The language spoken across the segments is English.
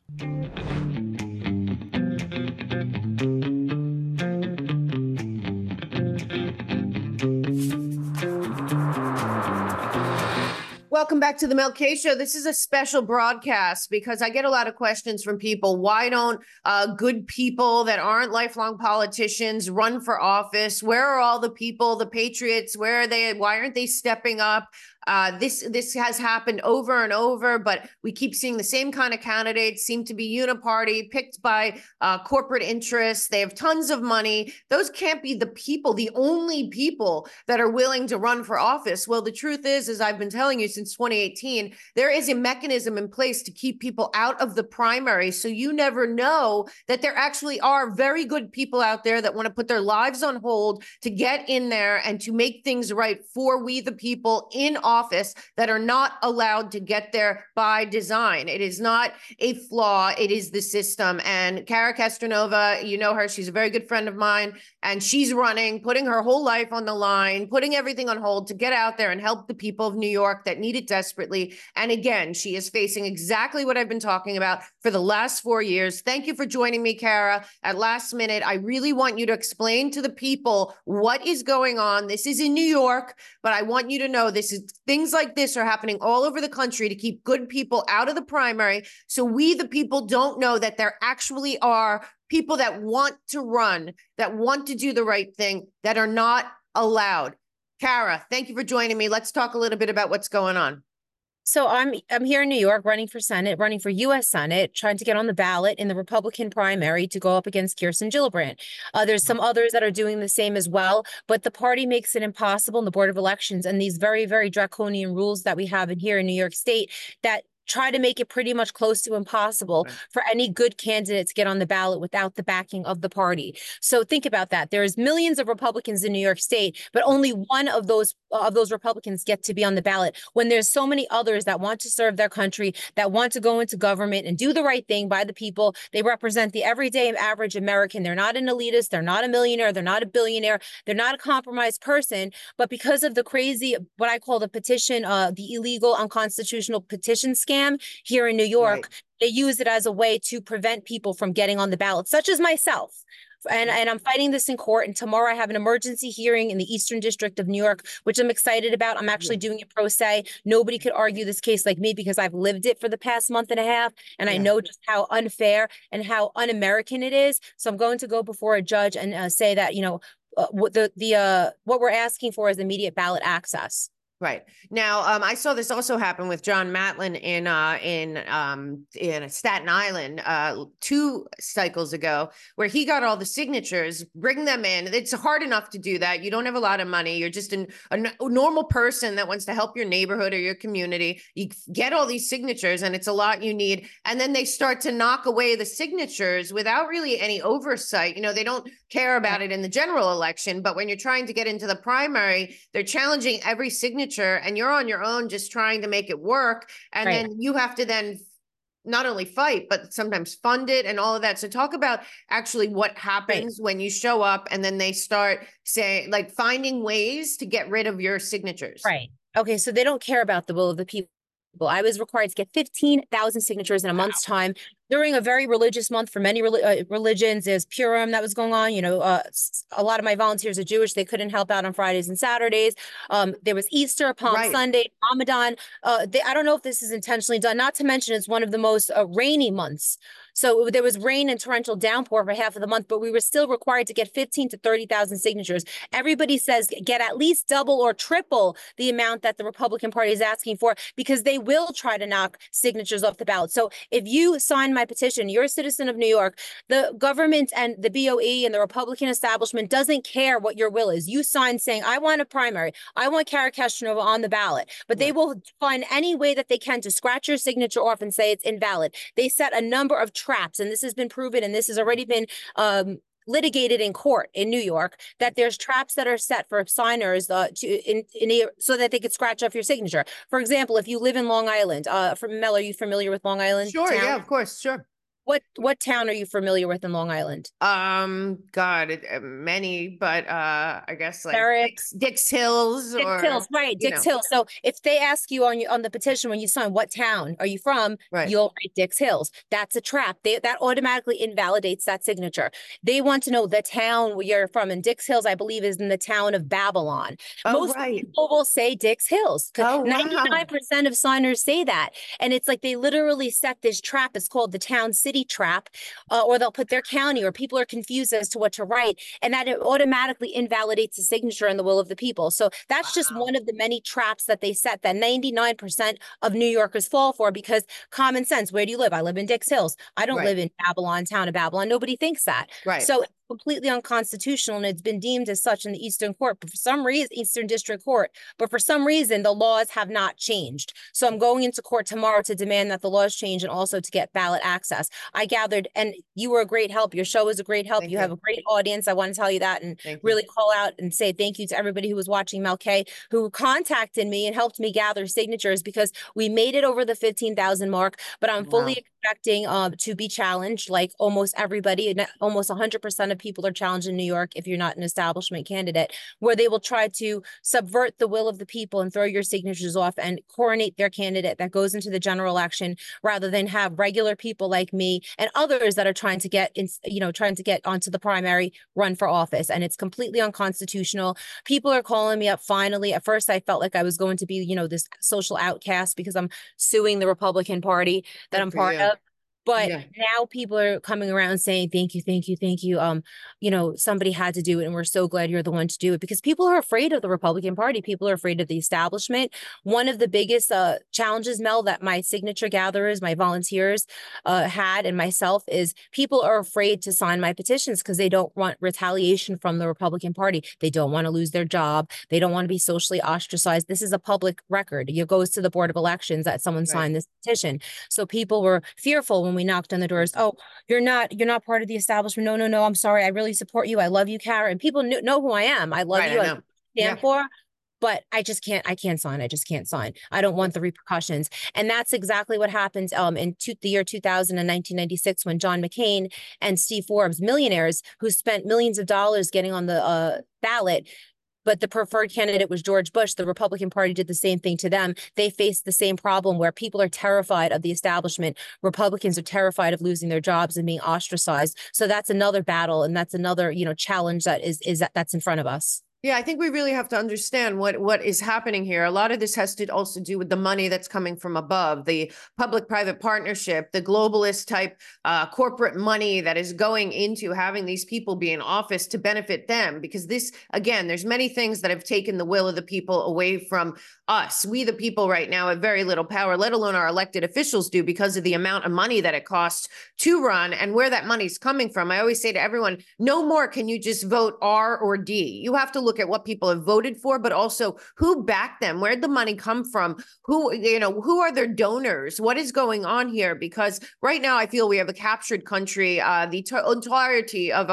Welcome back to the Mel K Show. This is a special broadcast because I get a lot of questions from people. Why don't good people that aren't lifelong politicians run for office? Where are all the people, the patriots? Where are they? Why aren't they stepping up? This has happened over and over, but we keep seeing the same kind of candidates seem to be uniparty, picked by corporate interests. They have tons of money. Those can't be the people, the only people that are willing to run for office. Well, the truth is, as I've been telling you since 2018, there is a mechanism in place to keep people out of the primary. So you never know that there actually are very good people out there that want to put their lives on hold to get in there and to make things right for we the people in office that are not allowed to get there by design. It is not a flaw. It is the system. And Cara Castronuova, you know her, she's a very good friend of mine, and she's running, putting her whole life on the line, putting everything on hold to get out there and help the people of New York that need it desperately. And again, she is facing exactly what I've been talking about for the last 4 years. Thank you for joining me, Cara, at last minute. I really want you to explain to the people what is going on. This is in New York, but I want you to know things like this are happening all over the country to keep good people out of the primary. So we, the people, don't know that there actually are people that want to run, that want to do the right thing, that are not allowed. Cara, thank you for joining me. Let's talk a little bit about what's going on. So I'm here in New York running for Senate, running for U.S. Senate, trying to get on the ballot in the Republican primary to go up against Kirsten Gillibrand. There's some others that are doing the same as well, but the party makes it impossible in the Board of Elections and these very, very draconian rules that we have in here in New York State that try to make it pretty much close to impossible for any good candidate to get on the ballot without the backing of the party. So think about that. There's millions of Republicans in New York State, but only one of those Republicans get to be on the ballot when there's so many others that want to serve their country, that want to go into government and do the right thing by the people. They represent the everyday average American. They're not an elitist. They're not a millionaire. They're not a billionaire. They're not a compromised person. But because of the crazy, what I call the petition, the illegal unconstitutional petition scam here in New York, they use it as a way to prevent people from getting on the ballot, such as myself. And I'm fighting this in court. And tomorrow I have an emergency hearing in the Eastern District of New York, which I'm excited about. I'm actually doing it pro se. Nobody could argue this case like me because I've lived it for the past month and a half. And I know just how unfair and how un-American it is. So I'm going to go before a judge and say that, what we're asking for is immediate ballot access. Right. Now, I saw this also happen with John Matlin in Staten Island 2 cycles ago, where he got all the signatures, bring them in. It's hard enough to do that. You don't have a lot of money. You're just a normal person that wants to help your neighborhood or your community. You get all these signatures, and it's a lot you need. And then they start to knock away the signatures without really any oversight. They don't care about it in the general election, but when you're trying to get into the primary, they're challenging every signature, and you're on your own just trying to make it work. And then you have to then not only fight, but sometimes fund it and all of that. So talk about actually what happens when you show up and then they start saying, like, finding ways to get rid of your signatures. Right. Okay. So they don't care about the will of the people. I was required to get 15,000 signatures in a month's time during a very religious month for many religions. There's Purim that was going on. A lot of my volunteers are Jewish. They couldn't help out on Fridays and Saturdays. There was Easter, Palm Sunday, Ramadan. I don't know if this is intentionally done. Not to mention it's one of the most rainy months. So there was rain and torrential downpour for half of the month, but we were still required to get 15 to 30,000 signatures. Everybody says get at least double or triple the amount that the Republican Party is asking for, because they will try to knock signatures off the ballot. So if you sign my petition, you're a citizen of New York, the government and the BOE and the Republican establishment doesn't care what your will is. You sign saying, I want a primary. I want Cara Castronuova on the ballot, but they will find any way that they can to scratch your signature off and say it's invalid. They set a number of traps, and this has been proven, and this has already been litigated in court in New York, that there's traps that are set for signers so that they could scratch off your signature. For example, if you live in Long Island, Mel, are you familiar with Long Island? Sure, town? yeah, of course, sure. What town are you familiar with in Long Island? God, many, but I guess like Merrick. Dix Hills Dix Hills, or right? you Dix know, Hills. So if they ask you on the petition when you sign, what town are you from? right. You'll write Dix Hills. That's a trap. That automatically invalidates that signature. They want to know the town where you're from, and Dix Hills, I believe, is in the town of Babylon. Oh, Most right. people will say Dix Hills because Oh, wow. 99% of signers say that, and it's like they literally set this trap. It's called the town city trap, or they'll put their county, or people are confused as to what to write, and that it automatically invalidates the signature and the will of the people. So that's just Wow. one of the many traps that they set that 99% of New Yorkers fall for, because common sense, where do you live? I live in Dix Hills. I don't Right. live in Babylon, town of Babylon. Nobody thinks that. Right. So it's completely unconstitutional, and it's been deemed as such in the Eastern Court, but for some reason, Eastern District Court, but for some reason, the laws have not changed. So I'm going into court tomorrow to demand that the laws change and also to get ballot access. I gathered, and you were a great help. Your show was a great help. Thank You you. have a great audience. I want to tell you that, and Thank you. really call out and say thank you to everybody who was watching Mel K, who contacted me and helped me gather signatures, because we made it over the 15,000 mark, but I'm fully Wow. expecting to be challenged like almost everybody. Almost 100% of people are challenged in New York if you're not an establishment candidate, where they will try to subvert the will of the people and throw your signatures off and coronate their candidate that goes into the general election, rather than have regular people like me and others that are trying to get in, trying to get onto the primary, run for office. And it's completely unconstitutional. People are calling me up finally. At first, I felt like I was going to be, this social outcast because I'm suing the Republican Party that Good I'm for part you. of. But Yeah. now people are coming around saying, thank you, thank you, thank you. Somebody had to do it, and we're so glad you're the one to do it, because people are afraid of the Republican Party. People are afraid of the establishment. One of the biggest challenges, Mel, that my signature gatherers, my volunteers had, and myself, is people are afraid to sign my petitions because they don't want retaliation from the Republican Party. They don't want to lose their job. They don't want to be socially ostracized. This is a public record. It goes to the Board of Elections that someone Right. signed this petition. So people were fearful when we knocked on the doors. Oh, you're not part of the establishment. No, no, no. I'm sorry. I really support you. I love you, Kara. And people know who I am. I love Right. you. I I know. stand Yeah. for. But I can't sign. I just can't sign. I don't want the repercussions. And that's exactly what happened in the year 2000 and 1996, when John McCain and Steve Forbes, millionaires who spent millions of dollars getting on the ballot, but the preferred candidate was George Bush. The Republican Party did the same thing to them. They faced the same problem, where people are terrified of the establishment. Republicans are terrified of losing their jobs and being ostracized. So that's another battle, and that's another, challenge that's in front of us. Yeah, I think we really have to understand what is happening here. A lot of this has to also do with the money that's coming from above, the public-private partnership, the globalist type corporate money that is going into having these people be in office to benefit them. Because this, again, there's many things that have taken the will of the people away from us. We, the people, right now have very little power, let alone our elected officials do, because of the amount of money that it costs to run and where that money's coming from. I always say to everyone, no more can you just vote R or D. You have to look at what people have voted for, but also who backed them, where'd the money come from, who are their donors, what is going on here? Because right now I feel we have a captured country. The entirety of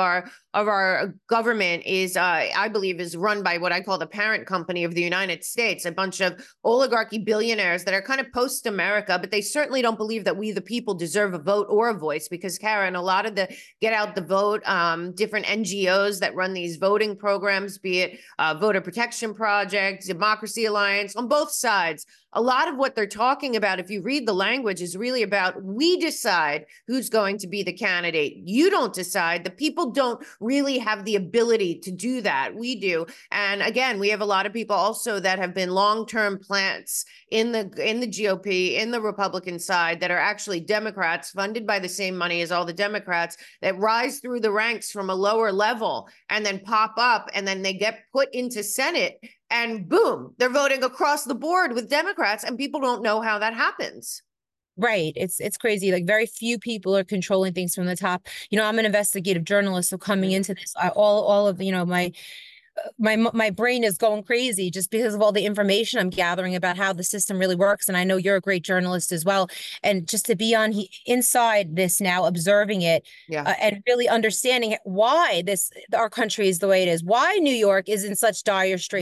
our government is, I believe, is run by what I call the parent company of the United States, a bunch of oligarchy billionaires that are kind of post-America, but they certainly don't believe that we, the people, deserve a vote or a voice. Because, Karen, a lot of the Get Out the Vote, different NGOs that run these voting programs, be it Voter Protection Project, Democracy Alliance, on both sides, a lot of what they're talking about, if you read the language, is really about, we decide who's going to be the candidate. You don't decide. The people don't really have the ability to do that. We do. And again, we have a lot of people also that have been long-term plants in the GOP, in the Republican side, that are actually Democrats funded by the same money as all the Democrats, that rise through the ranks from a lower level and then pop up, and then they get put into Senate. And boom, they're voting across the board with Democrats, and people don't know how that happens. Right. It's crazy. Like, very few people are controlling things from the top. I'm an investigative journalist, so coming into this, all of my brain is going crazy just because of all the information I'm gathering about how the system really works. And I know you're a great journalist as well. And just to be inside this now, observing it, and really understanding why our country is the way it is, why New York is in such dire straits, Right.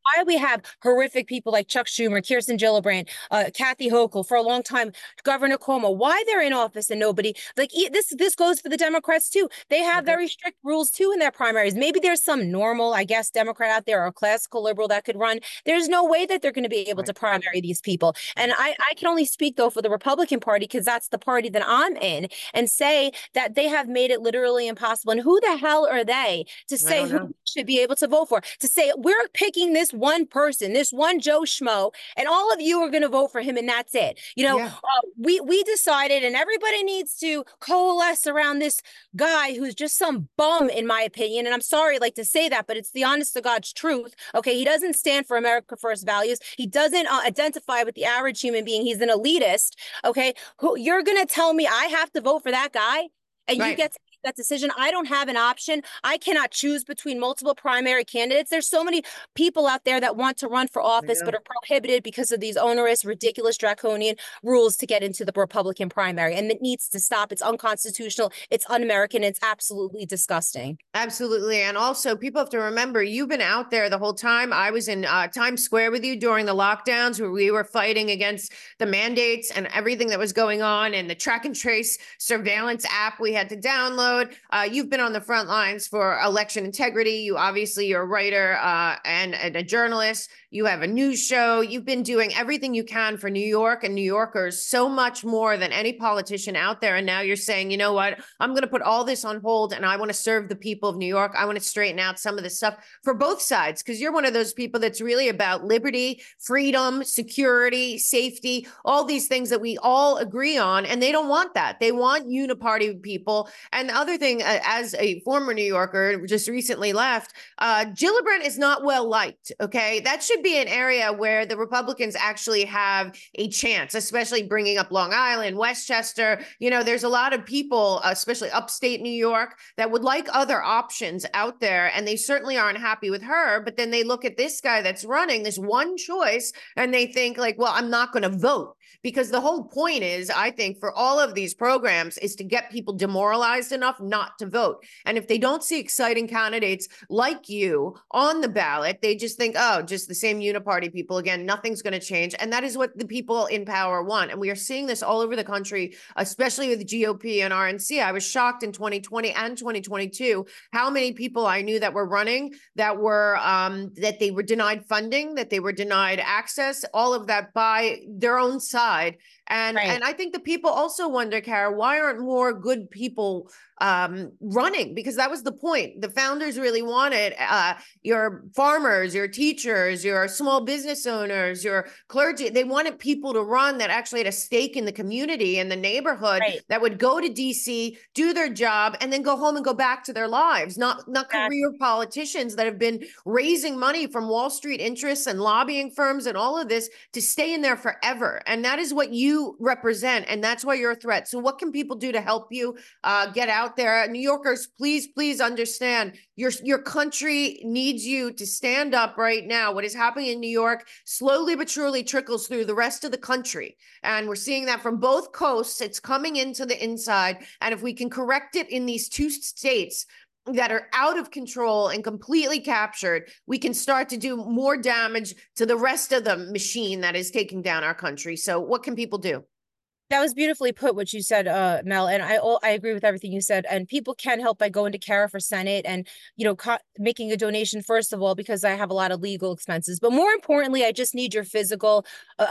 why we have horrific people like Chuck Schumer, Kirsten Gillibrand, Kathy Hochul, for a long time, Governor Cuomo, why they're in office and nobody, like this goes for the Democrats too. They have very strict rules too in their primaries. Maybe there's some normal, I guess, Democrat out there or classical liberal that could run. There's no way that they're going to be able to primary these people. And I can only speak though for the Republican Party, because that's the party that I'm in, and say that they have made it literally impossible. And who the hell are they to say who should be able to vote for? To say we're picking this one person, this one Joe Schmo, and all of you are going to vote for him, and that's it. You know, we decided, and everybody needs to coalesce around this guy who's just some bum, in my opinion. And I'm sorry, like, to say that, but it's the honest to God's truth. Okay, he doesn't stand for America First values. He doesn't identify with the average human being. He's an elitist. Okay, who you're going to tell me I have to vote for that guy, and you get to that decision? I don't have an option. I cannot choose between multiple primary candidates. There's so many people out there that want to run for office but are prohibited because of these onerous, ridiculous, draconian rules to get into the Republican primary. And it needs to stop. It's unconstitutional. It's un-American. It's absolutely disgusting. Absolutely. And also, people have to remember, you've been out there the whole time. I was in Times Square with you during the lockdowns, where we were fighting against the mandates and everything that was going on, and the track and trace surveillance app we had to download. You've been on the front lines for election integrity. You're a writer and a journalist. You have a news show. You've been doing everything you can for New York and New Yorkers, so much more than any politician out there. And now you're saying, you know what, I'm going to put all this on hold, and I want to serve the people of New York. I want to straighten out some of the stuff for both sides, because you're one of those people that's really about liberty, freedom, security, safety, all these things that we all agree on. And they don't want that. They want uniparty people. And the other thing, as a former New Yorker, just recently left, Gillibrand is not well liked. Okay, that should be an area where the Republicans actually have a chance, especially bringing up Long Island, Westchester. You know, there's a lot of people, especially upstate New York, that would like other options out there, and they certainly aren't happy with her. But then they look at this guy that's running, this one choice, and they think like, well, I'm not going to vote. Because the whole point is, I think, for all of these programs is to get people demoralized enough not to vote. And if they don't see exciting candidates like you on the ballot, they just think, oh, just the same uniparty people again, nothing's going to change. And that is what the people in power want. And we are seeing this all over the country, especially with the GOP and RNC. I was shocked in 2020 and 2022 how many people I knew that were running that were that they were denied funding, that they were denied access, all of that by their own side. And I think the people also wonder, Kara, why aren't more good people running? Because that was the point. The founders really wanted your farmers, your teachers, your small business owners, your clergy. They wanted people to run that actually had a stake in the community and the neighborhood, that would go to DC, do their job, and then go home and go back to their lives. Not career politicians that have been raising money from Wall Street interests and lobbying firms and all of this to stay in there forever. And that is what you represent. And that's why you're a threat. So what can people do to help you get out there? New Yorkers, please understand, your country needs you to stand up right now. What is happening in New York slowly but surely trickles through the rest of the country. And we're seeing that from both coasts. It's coming into the inside. And if we can correct it in these two states that are out of control and completely captured, we can start to do more damage to the rest of the machine that is taking down our country. So what can people do? That was beautifully put, what you said, Mel, and I agree with everything you said. And people can help by going to Kara for Senate and, you know, making a donation, first of all, because I have a lot of legal expenses. But more importantly, I just need your physical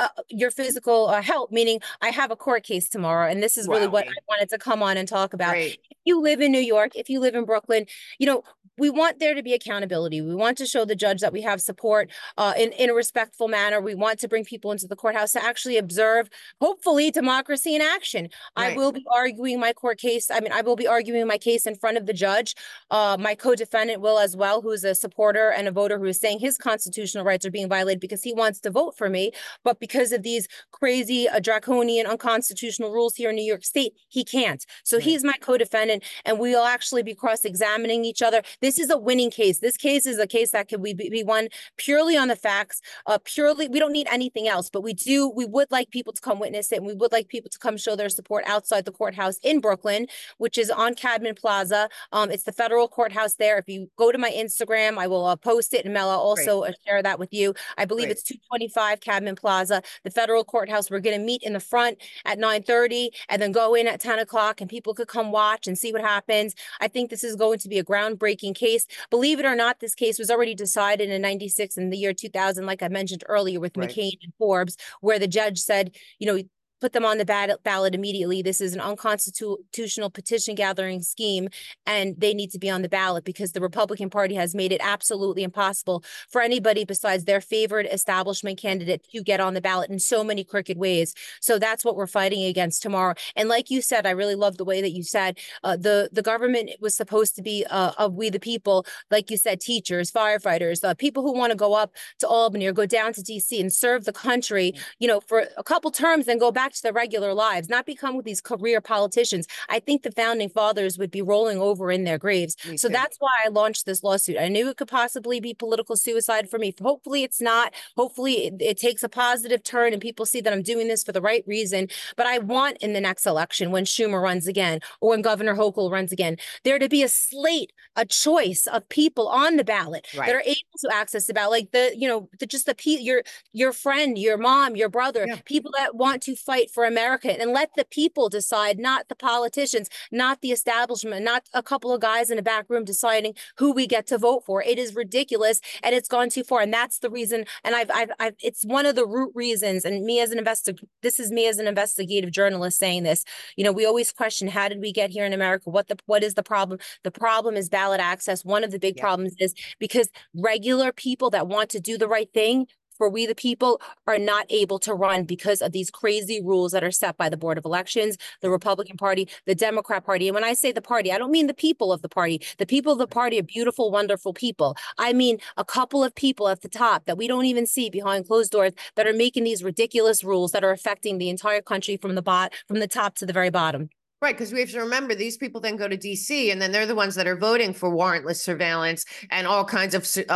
help, meaning I have a court case tomorrow. And this is really what I wanted to come on and talk about. If you live in New York, if you live in Brooklyn, you know, we want there to be accountability. We want to show the judge that we have support in a respectful manner. We want to bring people into the courthouse to actually observe, hopefully, democracy in action. I will be arguing my court case. I mean, I will be arguing my case in front of the judge. My co-defendant will as well, who is a supporter and a voter who is saying his constitutional rights are being violated because he wants to vote for me. But because of these crazy, draconian, unconstitutional rules here in New York State, he can't. So he's my co-defendant, and we'll actually be cross-examining each other. This is a winning case. This case is a case that can be won purely on the facts. Purely, we don't need anything else, but we would like people to come witness it, and we would like people to come show their support outside the courthouse in Brooklyn, which is on Cadman Plaza. It's the federal courthouse there. If you go to my Instagram, I will post it, and Mela also share that with you. I believe it's 225 Cadman Plaza, the federal courthouse. We're going to meet in the front at 9:30 and then go in at 10 o'clock, and people could come watch and see what happens. I think this is going to be a groundbreaking case. Believe it or not, this case was already decided in 96 in the year 2000, like I mentioned earlier with McCain and Forbes, where the judge said, put them on the ballot immediately. This is an unconstitutional petition gathering scheme, and they need to be on the ballot because the Republican Party has made it absolutely impossible for anybody besides their favored establishment candidate to get on the ballot in so many crooked ways. So that's what we're fighting against tomorrow. And like you said, I really love the way that you said the government was supposed to be of we the people, like you said, teachers, firefighters, people who want to go up to Albany or go down to DC and serve the country, for a couple terms and go back to their regular lives, not become these career politicians. I think the founding fathers would be rolling over in their graves. So that's why I launched this lawsuit. I knew it could possibly be political suicide for me. Hopefully it's not. Hopefully it takes a positive turn and people see that I'm doing this for the right reason. But I want in the next election, when Schumer runs again or when Governor Hochul runs again, there to be a slate, a choice of people on the ballot that are able to access the ballot, like your friend, your mom, your brother, people that want to fight for America, and let the people decide, not the politicians, not the establishment, not a couple of guys in a back room deciding who we get to vote for. It is ridiculous and it's gone too far. And that's the reason. And it's one of the root reasons. And this is me as an investigative journalist saying this. We always question, how did we get here in America? What is the problem? The problem is ballot access. One of the big problems is because regular people that want to do the right thing for we the people are not able to run because of these crazy rules that are set by the Board of Elections, the Republican Party, the Democrat Party. And when I say the party, I don't mean the people of the party. The people of the party are beautiful, wonderful people. I mean a couple of people at the top that we don't even see behind closed doors that are making these ridiculous rules that are affecting the entire country from the top to the very bottom. Right, because we have to remember these people then go to DC, and then they're the ones that are voting for warrantless surveillance and all kinds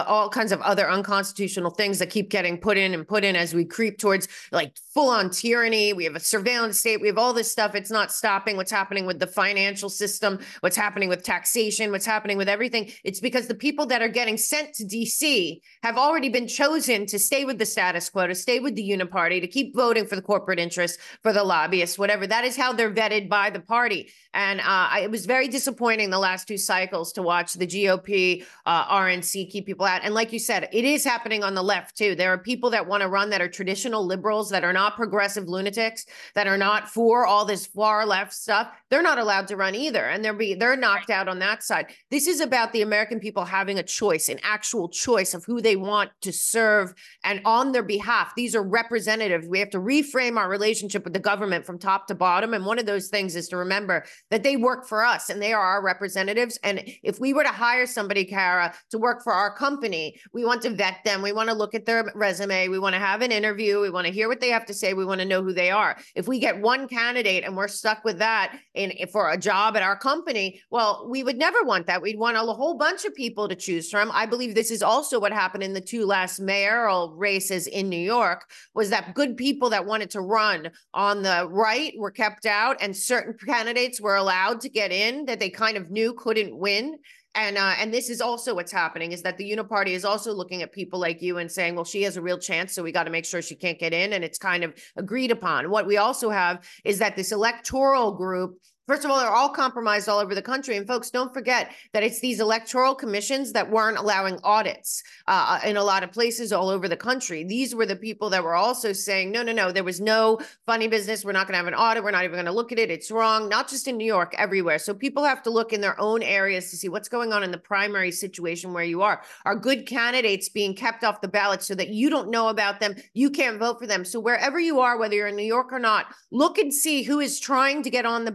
of other unconstitutional things that keep getting put in as we creep towards like full-on tyranny. We have a surveillance state. We have all this stuff. It's not stopping. What's happening with the financial system? What's happening with taxation? What's happening with everything? It's because the people that are getting sent to DC have already been chosen to stay with the status quo, to stay with the uniparty, to keep voting for the corporate interests, for the lobbyists, whatever. That is how they're vetted by the party. And it was very disappointing the last two cycles to watch the GOP, RNC keep people out. And like you said, it is happening on the left too. There are people that want to run that are traditional liberals, that are not progressive lunatics, that are not for all this far left stuff. They're not allowed to run either. And they're knocked out on that side. This is about the American people having a choice, an actual choice of who they want to serve and on their behalf. These are representatives. We have to reframe our relationship with the government from top to bottom. And one of those things is to remember that they work for us and they are our representatives. And if we were to hire somebody, Kara, to work for our company, we want to vet them. We want to look at their resume. We want to have an interview. We want to hear what they have to say. We want to know who they are. If we get one candidate and we're stuck with that for a job at our company, well, we would never want that. We'd want a whole bunch of people to choose from. I believe this is also what happened in the two last mayoral races in New York, was that good people that wanted to run on the right were kept out, and certain candidates were allowed to get in that they kind of knew couldn't win. And this is also what's happening, is that the Uniparty is also looking at people like you and saying, well, she has a real chance, so we got to make sure she can't get in. And it's kind of agreed upon. What we also have is that this electoral group, first of all, they're all compromised all over the country. And folks, don't forget that it's these electoral commissions that weren't allowing audits in a lot of places all over the country. These were the people that were also saying, no, there was no funny business. We're not going to have an audit. We're not even going to look at it. It's wrong, not just in New York, everywhere. So people have to look in their own areas to see what's going on in the primary situation where you are. Are good candidates being kept off the ballot so that you don't know about them? You can't vote for them. So wherever you are, whether you're in New York or not, look and see who is trying to get on the ballot,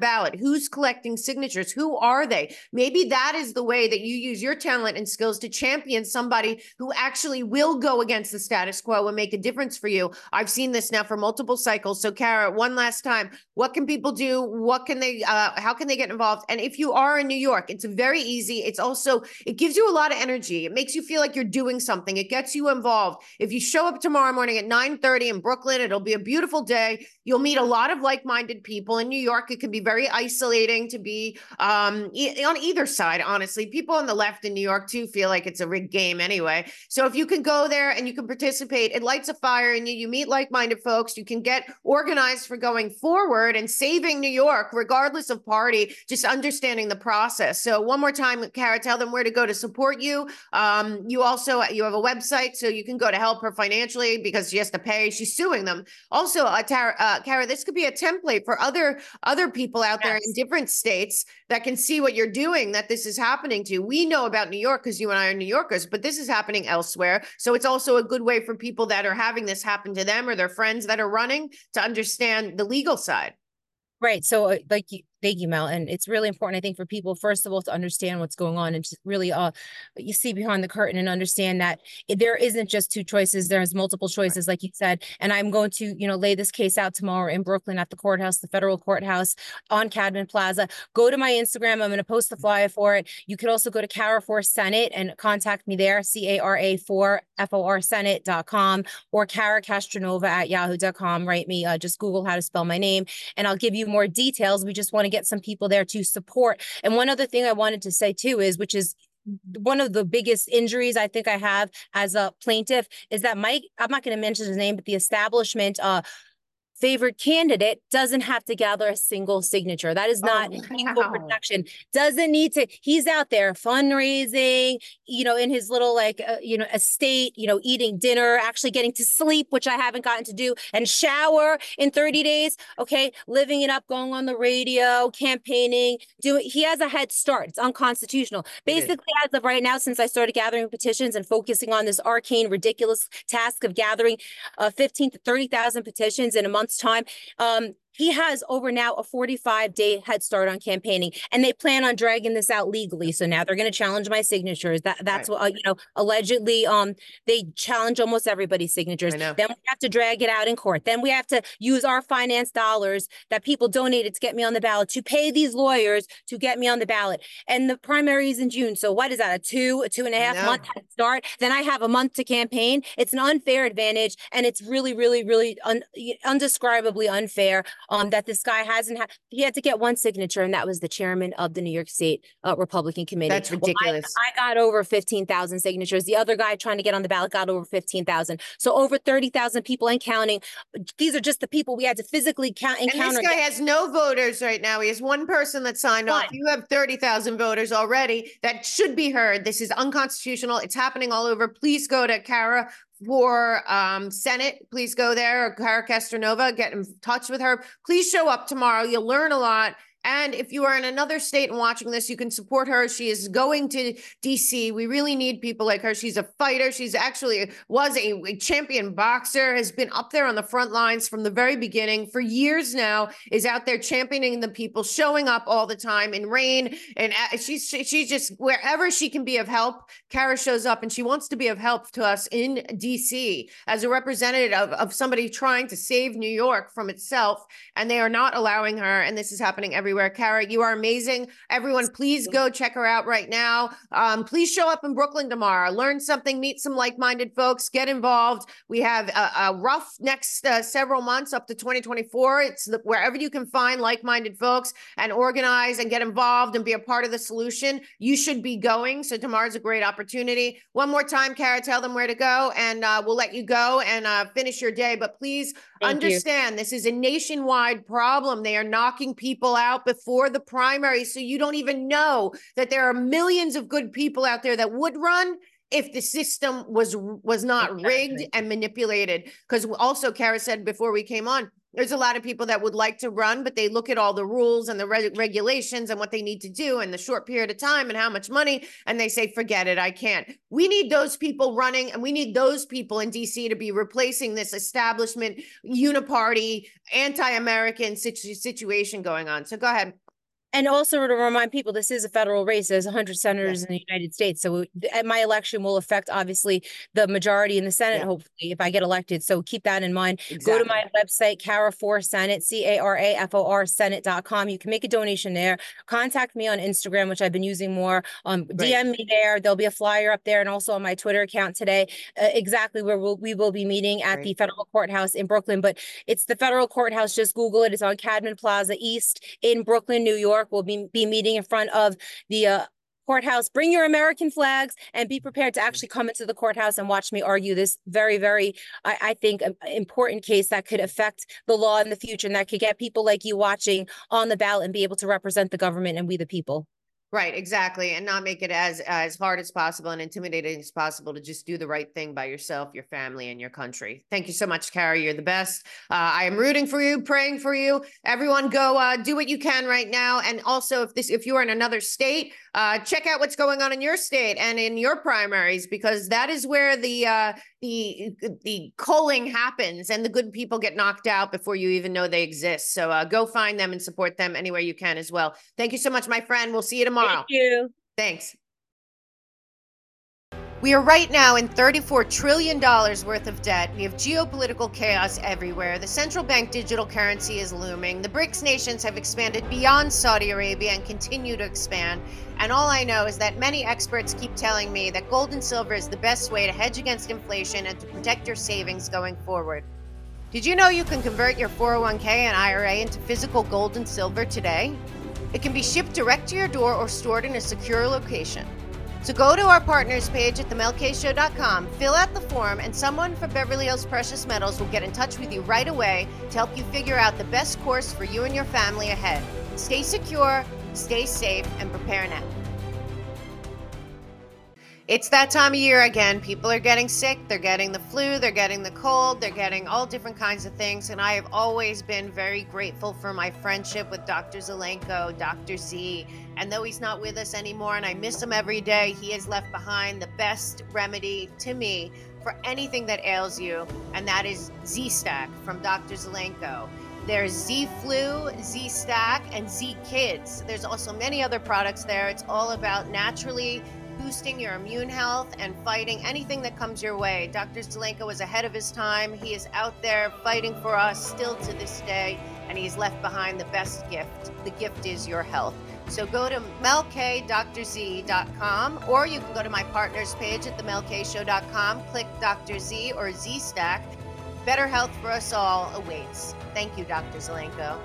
who's collecting signatures, who are they? Maybe that is the way that you use your talent and skills to champion somebody who actually will go against the status quo and make a difference for you. I've seen this now for multiple cycles. So Kara, one last time, what can people do? What can they, how can they get involved? And if you are in New York, it's very easy. It's also, it gives you a lot of energy. It makes you feel like you're doing something. It gets you involved. If you show up tomorrow morning at 9:30 in Brooklyn, it'll be a beautiful day. You'll meet a lot of like-minded people. In New York, it can be very isolating to be on either side, honestly. People on the left in New York too feel like it's a rigged game anyway. So if you can go there and you can participate, it lights a fire in you. You meet like-minded folks. You can get organized for going forward and saving New York, regardless of party, just understanding the process. So one more time, Kara, tell them where to go to support you. You have a website, so you can go to help her financially because she has to pay. She's suing them. Also, Kara, this could be a template for other people out there in different states that can see what you're doing, that this is happening to. We know about New York because you and I are New Yorkers, but this is happening elsewhere. So it's also a good way for people that are having this happen to them or their friends that are running to understand the legal side. Right. So thank you, Mel. And it's really important, I think, for people, first of all, to understand what's going on and to really you see behind the curtain and understand that there isn't just two choices. There's multiple choices, like you said. And I'm going to, lay this case out tomorrow in Brooklyn at the courthouse, the federal courthouse on Cadman Plaza. Go to my Instagram. I'm going to post the flyer for it. You could also go to Kara for Senate and contact me there, CARA4FOR Senate.com or Kara Castronova@yahoo.com. Write me, just Google how to spell my name and I'll give you more details. We just want to get some people there to support. And one other thing I wanted to say too is, which is one of the biggest injuries I think I have as a plaintiff, is that Mike, I'm not going to mention his name, but the establishment favored candidate doesn't have to gather a single signature. That is not equal protection. Doesn't need to. He's out there fundraising, in his little estate, eating dinner, actually getting to sleep, which I haven't gotten to do, and shower in 30 days. Okay. Living it up, going on the radio, campaigning, he has a head start. It's unconstitutional. Basically, as of right now, since I started gathering petitions and focusing on this arcane, ridiculous task of gathering 15 to 30,000 petitions in a month's time, he has over now a 45-day head start on campaigning, and they plan on dragging this out legally. So now they're going to challenge my signatures. That's right. What, allegedly, they challenge almost everybody's signatures. Then we have to drag it out in court. Then we have to use our finance dollars that people donated to get me on the ballot to pay these lawyers to get me on the ballot. And the primary is in June. So what is that? A two and a half month head start? Then I have a month to campaign. It's an unfair advantage, and it's really, really, really undescribably unfair. That this guy he had to get one signature, and that was the chairman of the New York State Republican Committee. That's ridiculous. I got over 15,000 signatures. The other guy trying to get on the ballot got over 15,000. So over 30,000 people and counting. These are just the people we had to physically count and this guy has no voters right now. He has one person that signed off. You have 30,000 voters already. That should be heard. This is unconstitutional. It's happening all over. Please go to Kara for Senate. Please go there, or Kara Castronova, get in touch with her. Please show up tomorrow. You'll learn a lot. And if you are in another state and watching this, you can support her. She is going to DC. We really need people like her. She's a fighter. She's actually was a champion boxer, has been up there on the front lines from the very beginning for years now, is out there championing the people, showing up all the time in rain. And she's just, wherever she can be of help, Kara shows up, and she wants to be of help to us in DC as a representative of somebody trying to save New York from itself. And they are not allowing her. And this is happening everywhere. Kara, you are amazing. Everyone, please go check her out right now. Please show up in Brooklyn tomorrow. Learn something, meet some like-minded folks, get involved. We have a rough next several months up to 2024. It's wherever you can find like-minded folks and organize and get involved and be a part of the solution. You should be going. So tomorrow's a great opportunity. One more time, Kara, tell them where to go, and we'll let you go and finish your day. But please understand, this is a nationwide problem. They are knocking people out before the primary. So you don't even know that there are millions of good people out there that would run if the system was not rigged and manipulated. Because also, Kara said before we came on, there's a lot of people that would like to run, but they look at all the rules and the regulations and what they need to do in the short period of time and how much money, and they say, forget it, I can't. We need those people running, and we need those people in DC to be replacing this establishment, uniparty, anti-American situation going on. So go ahead. And also to remind people, this is a federal race. There's 100 senators Yes. in the United States. So my election will affect, obviously, the majority in the Senate, hopefully, if I get elected. So keep that in mind. Go to my website, Cara4 Senate, CARAFOR Senate.com. You can make a donation there. Contact me on Instagram, which I've been using more. DM me there. There'll be a flyer up there, and also on my Twitter account today, exactly where we will be meeting at the federal courthouse in Brooklyn. But it's the federal courthouse. Just Google it. It's on Cadman Plaza East in Brooklyn, New York. We'll be meeting in front of the courthouse. Bring your American flags and be prepared to actually come into the courthouse and watch me argue this very, very, I think, important case that could affect the law in the future and that could get people like you watching on the ballot and be able to represent the government and we the people. Right, exactly. And not make it as hard as possible and intimidating as possible to just do the right thing by yourself, your family, and your country. Thank you so much, Cara. You're the best. I am rooting for you, praying for you. Everyone go do what you can right now. And also, if you are in another state, check out what's going on in your state and in your primaries, because that is where the culling happens and the good people get knocked out before you even know they exist. So go find them and support them anywhere you can as well. Thank you so much, my friend. We'll see you tomorrow. Thank you. Thanks. We are right now in $34 trillion worth of debt. We have geopolitical chaos everywhere. The central bank digital currency is looming. The BRICS nations have expanded beyond Saudi Arabia and continue to expand. And all I know is that many experts keep telling me that gold and silver is the best way to hedge against inflation and to protect your savings going forward. Did you know you can convert your 401k and IRA into physical gold and silver today? It can be shipped direct to your door or stored in a secure location. So go to our partners page at themelkshow.com, fill out the form, and someone from Beverly Hills Precious Metals will get in touch with you right away to help you figure out the best course for you and your family ahead. Stay secure, stay safe, and prepare now. It's that time of year again. People are getting sick. They're getting the flu. They're getting the cold. They're getting all different kinds of things. And I have always been very grateful for my friendship with Dr. Zelenko, Dr. Z. And though he's not with us anymore and I miss him every day, he has left behind the best remedy to me for anything that ails you. And that is Z-Stack from Dr. Zelenko. There's Z-Flu, Z-Stack, and Z-Kids. There's also many other products there. It's all about naturally boosting your immune health and fighting anything that comes your way. Dr. Zelenko was ahead of his time. He is out there fighting for us still to this day, and he's left behind the best gift. The gift is your health. So go to melkdrz.com, or you can go to my partners page at themelkshow.com, click Dr. Z or Z-Stack. Better health for us all awaits. Thank you, Dr. Zelenko.